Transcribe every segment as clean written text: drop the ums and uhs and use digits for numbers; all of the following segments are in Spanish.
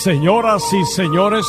Señoras y señores,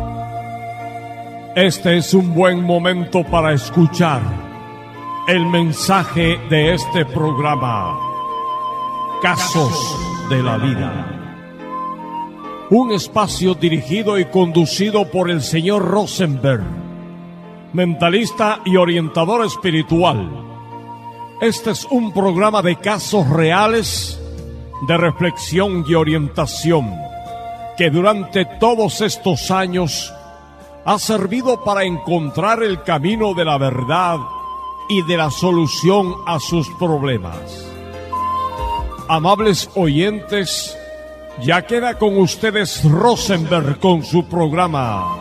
este es un buen momento para escuchar el mensaje de este programa, Casos de la Vida. Un espacio dirigido y conducido por el señor Rosenberg, mentalista y orientador espiritual. Este es un programa de casos reales, de reflexión y orientación, que durante todos estos años ha servido para encontrar el camino de la verdad y de la solución a sus problemas. Amables oyentes, ya queda con ustedes Rosenberg con su programa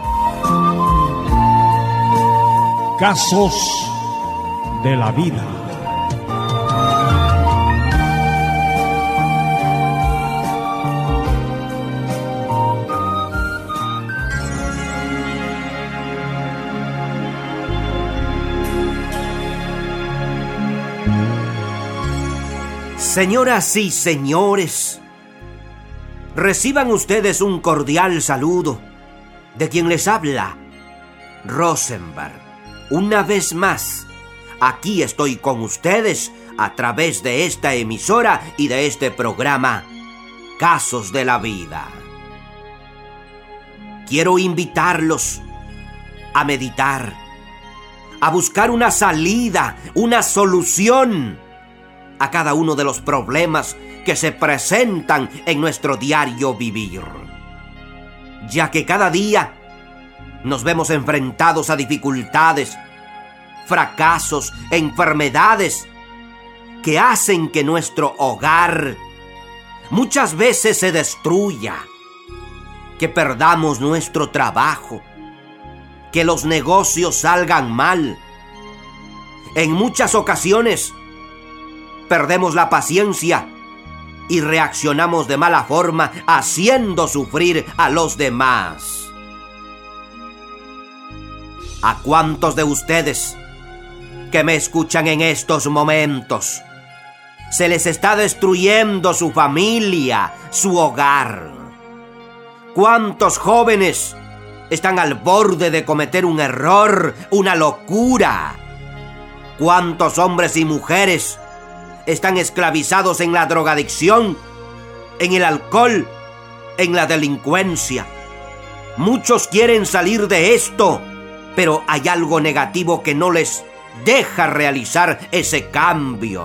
Casos de la Vida. Señoras y señores, reciban ustedes un cordial saludo de quien les habla, Rosenberg. Una vez más, aquí estoy con ustedes a través de esta emisora y de este programa, Casos de la Vida. Quiero invitarlos a meditar, a buscar una salida, una solución a cada uno de los problemas que se presentan en nuestro diario vivir, ya que cada día nos vemos enfrentados a dificultades, fracasos, enfermedades que hacen que nuestro hogar muchas veces se destruya, que perdamos nuestro trabajo, que los negocios salgan mal. En muchas ocasiones perdemos la paciencia y reaccionamos de mala forma, haciendo sufrir a los demás. ¿A cuántos de ustedes que me escuchan en estos momentos se les está destruyendo su familia, su hogar? ¿Cuántos jóvenes están al borde de cometer un error, una locura? ¿Cuántos hombres y mujeres están esclavizados en la drogadicción, en el alcohol, en la delincuencia? Muchos quieren salir de esto, pero hay algo negativo que no les deja realizar ese cambio.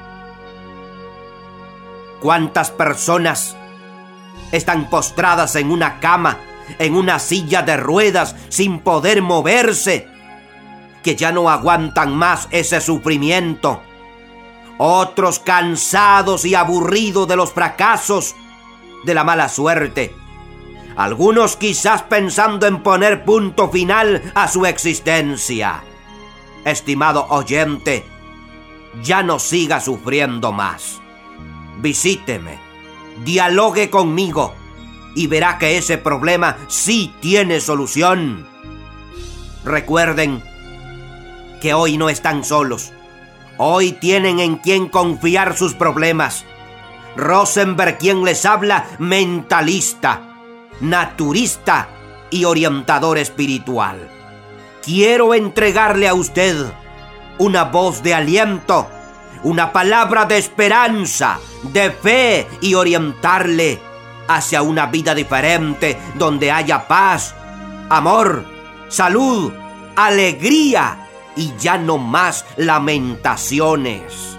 ¿Cuántas personas están postradas en una cama, en una silla de ruedas, sin poder moverse, que ya no aguantan más ese sufrimiento? Otros cansados y aburridos de los fracasos, de la mala suerte. Algunos quizás pensando en poner punto final a su existencia. Estimado oyente, ya no siga sufriendo más. Visíteme, dialogue conmigo y verá que ese problema sí tiene solución. Recuerden que hoy no están solos. Hoy tienen en quien confiar sus problemas. Rosenberg, quien les habla, mentalista, naturista y orientador espiritual. Quiero entregarle a usted una voz de aliento, una palabra de esperanza, de fe, y orientarle hacia una vida diferente donde haya paz, amor, salud, alegría y ya no más lamentaciones.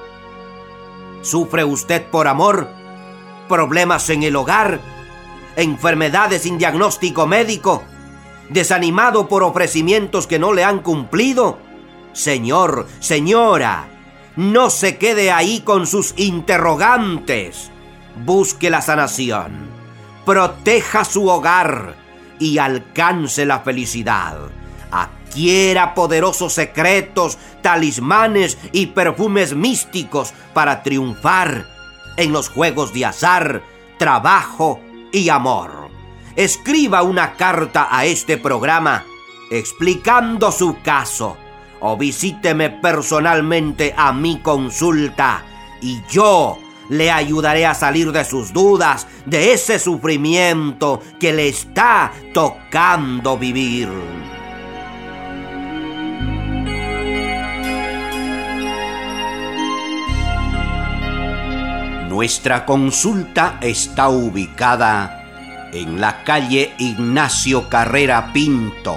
¿Sufre usted por amor? ¿Problemas en el hogar? ¿Enfermedades sin diagnóstico médico? ¿Desanimado por ofrecimientos que no le han cumplido? Señor, señora, no se quede ahí con sus interrogantes. Busque la sanación, proteja su hogar y alcance la felicidad. Adquiera poderosos secretos, talismanes y perfumes místicos para triunfar en los juegos de azar, trabajo y amor. Escriba una carta a este programa explicando su caso o visíteme personalmente a mi consulta y yo le ayudaré a salir de sus dudas, de ese sufrimiento que le está tocando vivir. Nuestra consulta está ubicada en la calle Ignacio Carrera Pinto,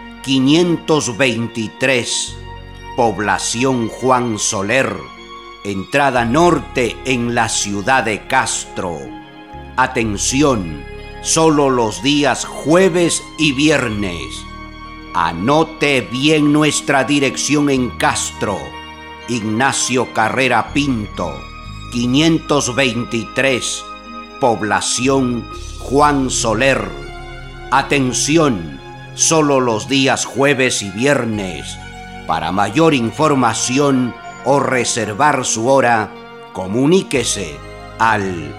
523, población Juan Soler, entrada norte en la ciudad de Castro. Atención, solo los días jueves y viernes. Anote bien nuestra dirección en Castro, Ignacio Carrera Pinto, 523, población Juan Soler. Atención, solo los días jueves y viernes. Para mayor información o reservar su hora, comuníquese al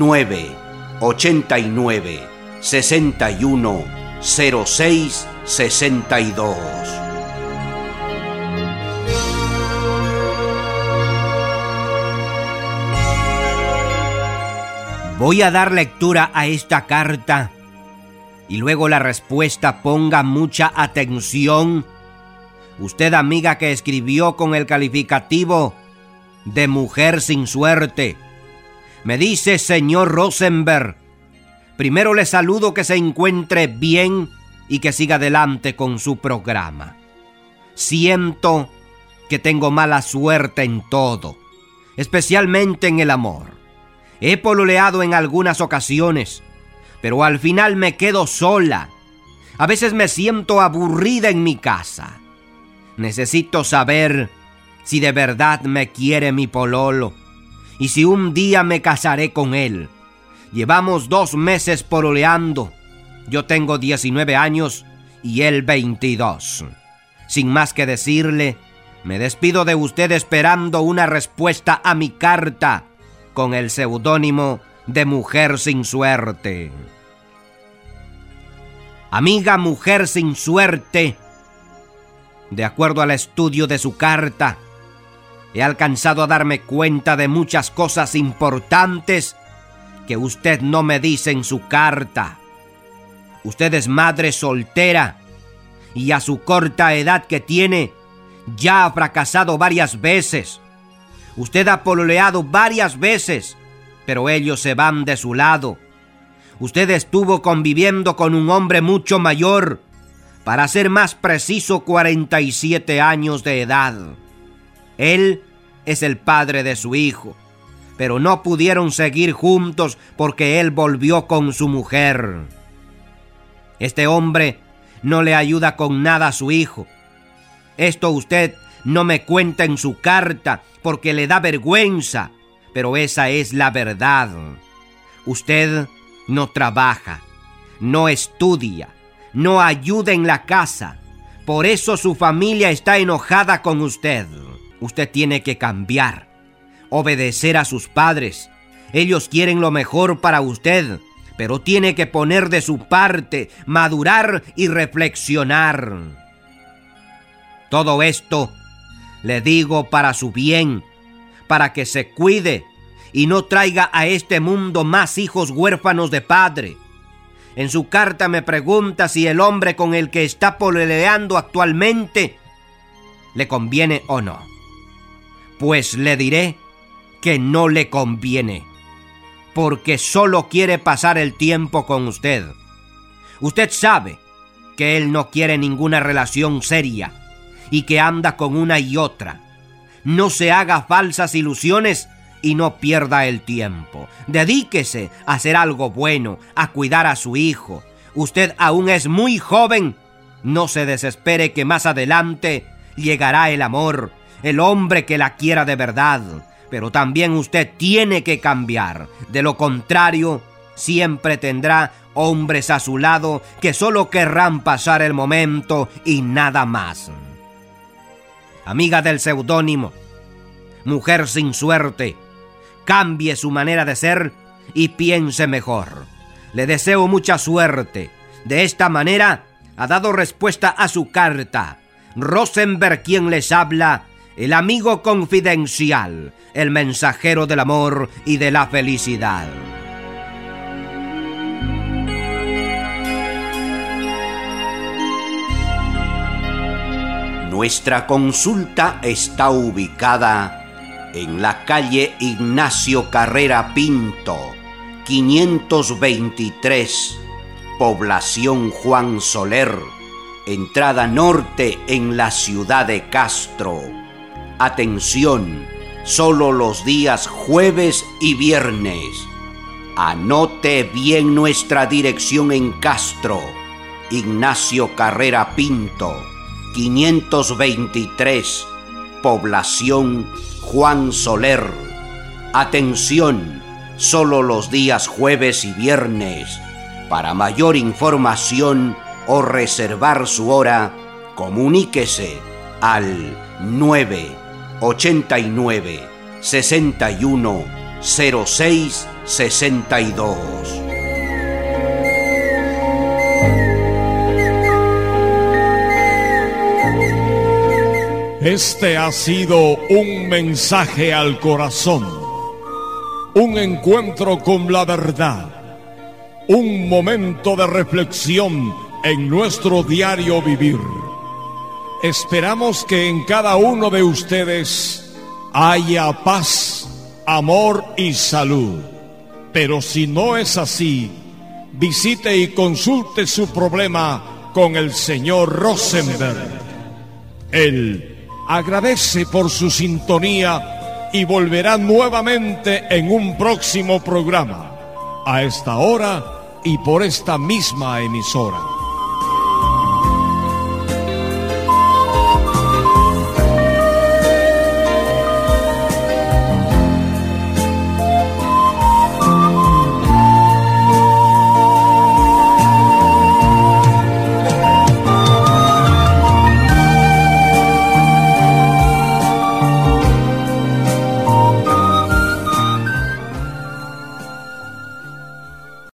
989 61 06 62. Voy a dar lectura a esta carta y luego la respuesta. Ponga mucha atención. Usted, amiga que escribió con el calificativo de mujer sin suerte, me dice: señor Rosenberg, primero le saludo, que se encuentre bien y que siga adelante con su programa. Siento que tengo mala suerte en todo, especialmente en el amor. He pololeado en algunas ocasiones, pero al final me quedo sola. A veces me siento aburrida en mi casa. Necesito saber si de verdad me quiere mi pololo y si un día me casaré con él. Llevamos 2 meses pololeando. Yo tengo 19 años y él 22. Sin más que decirle, me despido de usted esperando una respuesta a mi carta con el seudónimo de Mujer Sin Suerte. Amiga Mujer Sin Suerte, de acuerdo al estudio de su carta, he alcanzado a darme cuenta de muchas cosas importantes que usted no me dice en su carta. Usted es madre soltera y a su corta edad que tiene, ya ha fracasado varias veces. Usted ha pololeado varias veces, pero ellos se van de su lado. Usted estuvo conviviendo con un hombre mucho mayor, para ser más preciso, 47 años de edad. Él es el padre de su hijo, pero no pudieron seguir juntos porque él volvió con su mujer. Este hombre no le ayuda con nada a su hijo. Esto usted no me cuenta en su carta porque le da vergüenza, pero esa es la verdad. Usted no trabaja, no estudia, no ayuda en la casa. Por eso su familia está enojada con usted. Usted tiene que cambiar, obedecer a sus padres. Ellos quieren lo mejor para usted, pero tiene que poner de su parte, madurar y reflexionar. Todo esto le digo para su bien, para que se cuide y no traiga a este mundo más hijos huérfanos de padre. En su carta me pregunta si el hombre con el que está pololeando actualmente le conviene o no. Pues le diré que no le conviene, porque solo quiere pasar el tiempo con usted. Usted sabe que él no quiere ninguna relación seria y que anda con una y otra. No se haga falsas ilusiones y no pierda el tiempo. Dedíquese a hacer algo bueno, a cuidar a su hijo. Usted aún es muy joven. No se desespere, que más adelante llegará el amor, el hombre que la quiera de verdad. Pero también usted tiene que cambiar. De lo contrario, siempre tendrá hombres a su lado que solo querrán pasar el momento y nada más. Amiga del seudónimo Mujer Sin Suerte, cambie su manera de ser y piense mejor. Le deseo mucha suerte. De esta manera ha dado respuesta a su carta Rosenberg, quien les habla, el amigo confidencial, el mensajero del amor y de la felicidad. Nuestra consulta está ubicada en la calle Ignacio Carrera Pinto, 523, población Juan Soler, entrada norte en la ciudad de Castro. Atención, solo los días jueves y viernes. Anote bien nuestra dirección en Castro, Ignacio Carrera Pinto, 523, población Juan Soler. Atención, solo los días jueves y viernes. Para mayor información o reservar su hora, comuníquese al 989 61 06 62. Este ha sido un mensaje al corazón, un encuentro con la verdad, un momento de reflexión en nuestro diario vivir. Esperamos que en cada uno de ustedes haya paz, amor y salud. Pero si no es así, visite y consulte su problema con el señor Rosenberg. Él agradece por su sintonía y volverá nuevamente en un próximo programa, a esta hora y por esta misma emisora.